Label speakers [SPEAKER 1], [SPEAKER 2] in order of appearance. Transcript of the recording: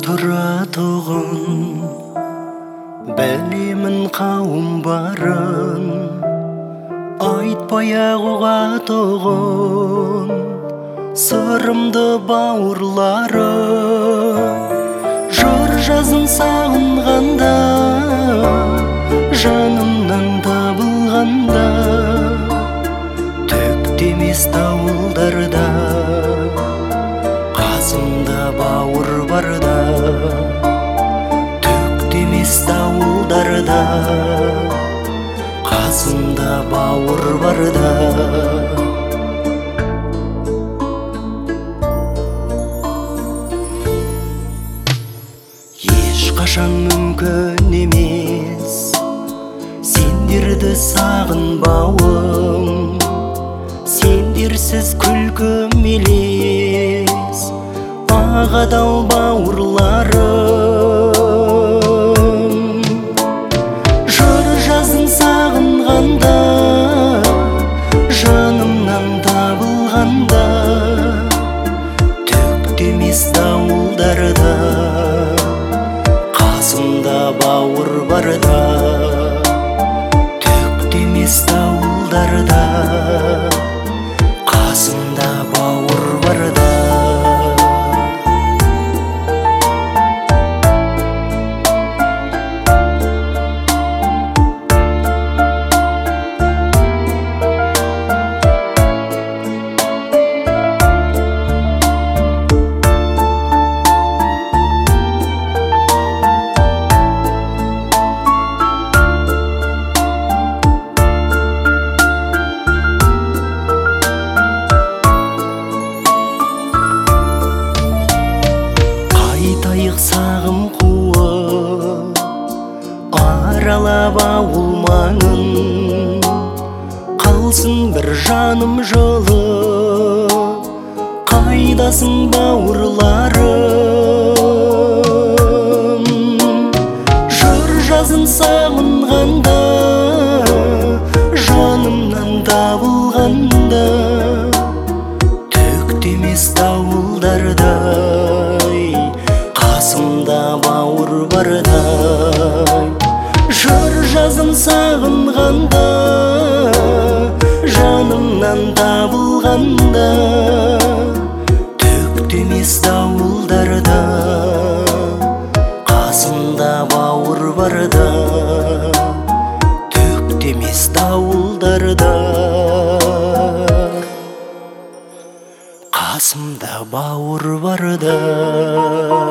[SPEAKER 1] тұратұғын бәлемін қауым барын айтпай ағуға тұғын сырымды бауырлары жыр жазын сағынғанда жанымнан табылғанда төктемес дауылдарда қасымда бауыр барда төктемес дауылдарда қасымда бауыр барда ешқашан мүмкін емес сендерді сағынбауым сендерсіз күлкім елес ағадал бауырларым жыр жазын сағынғанда жанымнан табылғанда төктемес дауылдарда қасымда бауыр барда төктемес дауылдарда қасымда бауыр барда сағым қуып аралап ауыл маңын қалсын бір жаным жылы қайдасың бауырларым жыр жазын сағынғанда жанымнан табылғанда төктемес дауылдарда қасымда бауыр бардай жыр жазын сағынғанда жанымнан табылғанда төктемес дауылдарда қасымда бауыр барда төктемес дауылдарда қасымда бауыр барда